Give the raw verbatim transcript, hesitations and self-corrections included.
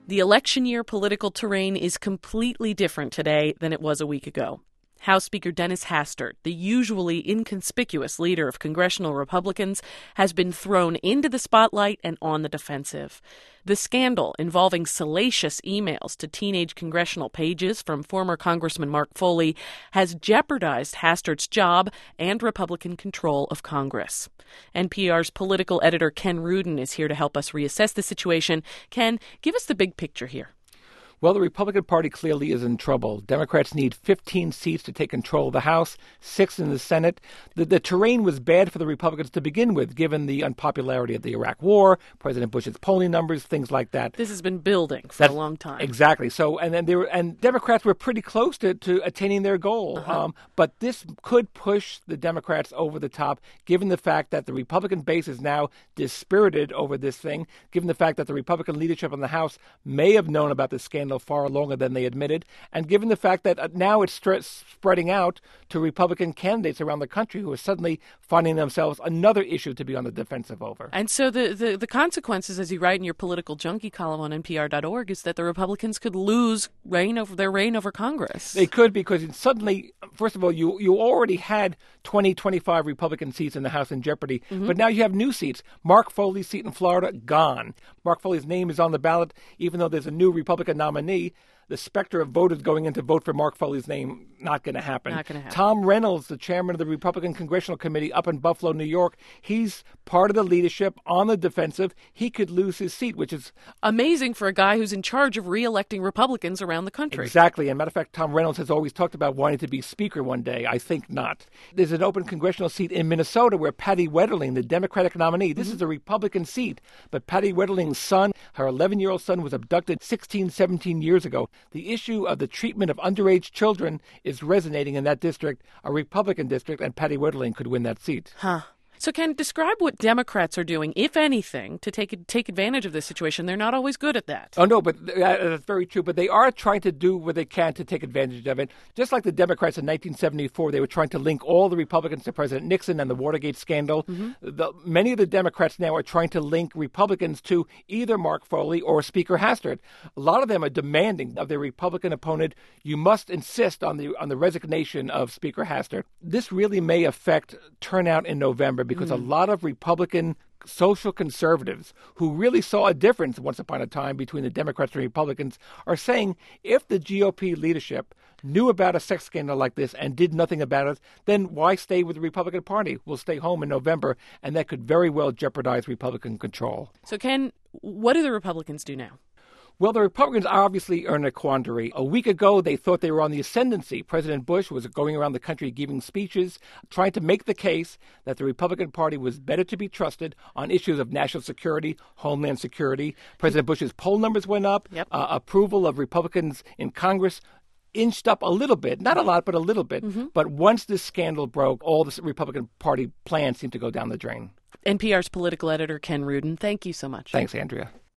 The election year political terrain is completely different today than it was a week ago. House Speaker Dennis Hastert, the usually inconspicuous leader of congressional Republicans, has been thrown into the spotlight and on the defensive. The scandal involving salacious emails to teenage congressional pages from former Congressman Mark Foley has jeopardized Hastert's job and Republican control of Congress. N P R's political editor Ken Rudin is here to help us reassess the situation. Ken, give us the big picture here. Well, the Republican Party clearly is in trouble. Democrats need fifteen seats to take control of the House, six in the Senate. The, the terrain was bad for the Republicans to begin with, given the unpopularity of the Iraq War, President Bush's polling numbers, things like that. This has been building for That's, a long time. Exactly. So, and then they were, and Democrats were pretty close to, to attaining their goal. Uh-huh. Um, but this could push the Democrats over the top, given the fact that the Republican base is now dispirited over this thing, given the fact that the Republican leadership in the House may have known about this scandal far longer than they admitted, and given the fact that now it's stre- spreading out to Republican candidates around the country who are suddenly finding themselves another issue to be on the defensive over. And so the, the, the consequences, as you write in your political junkie column on N P R dot org, is that the Republicans could lose reign over their reign over Congress. They could, because suddenly, first of all, you, you already had twenty, twenty-five Republican seats in the House in jeopardy, mm-hmm. but now you have new seats. Mark Foley's seat in Florida, gone. Mark Foley's name is on the ballot, even though there's a new Republican nominee. The specter of voters going in to vote for Mark Foley's name, not going to happen. Not going to happen. Tom Reynolds, the chairman of the Republican Congressional Committee up in Buffalo, New York, he's part of the leadership on the defensive. He could lose his seat, which is amazing for a guy who's in charge of re-electing Republicans around the country. Exactly. And matter of fact, Tom Reynolds has always talked about wanting to be speaker one day. I think not. There's an open congressional seat in Minnesota where Patty Wetterling, the Democratic nominee, this mm-hmm. is a Republican seat, but Patty Wetterling's son, her eleven-year-old son, was abducted sixteen, seventeen years ago. The issue of the treatment of underage children is resonating in that district, a Republican district, and Patty Wetterling could win that seat. Huh. So, Ken, describe what Democrats are doing, if anything, to take take advantage of this situation. They're not always good at that. Oh, no, but uh, that's very true. But they are trying to do what they can to take advantage of it. Just like the Democrats in nineteen seventy-four, they were trying to link all the Republicans to President Nixon and the Watergate scandal. Mm-hmm. The, many of the Democrats now are trying to link Republicans to either Mark Foley or Speaker Hastert. A lot of them are demanding of their Republican opponent, you must insist on the on the resignation of Speaker Hastert. This really may affect turnout in November, because mm. a lot of Republican social conservatives who really saw a difference once upon a time between the Democrats and Republicans are saying if the G O P leadership knew about a sex scandal like this and did nothing about it, then why stay with the Republican Party? We'll stay home in November, and that could very well jeopardize Republican control. So, Ken, what do the Republicans do now? Well, the Republicans obviously are in a quandary. A week ago, they thought they were on the ascendancy. President Bush was going around the country giving speeches, trying to make the case that the Republican Party was better to be trusted on issues of national security, homeland security. President Bush's poll numbers went up. Yep. Uh, approval of Republicans in Congress inched up a little bit, not a lot, but a little bit. Mm-hmm. But once this scandal broke, all the Republican Party plans seemed to go down the drain. N P R's political editor, Ken Rudin, thank you so much. Thanks, Andrea.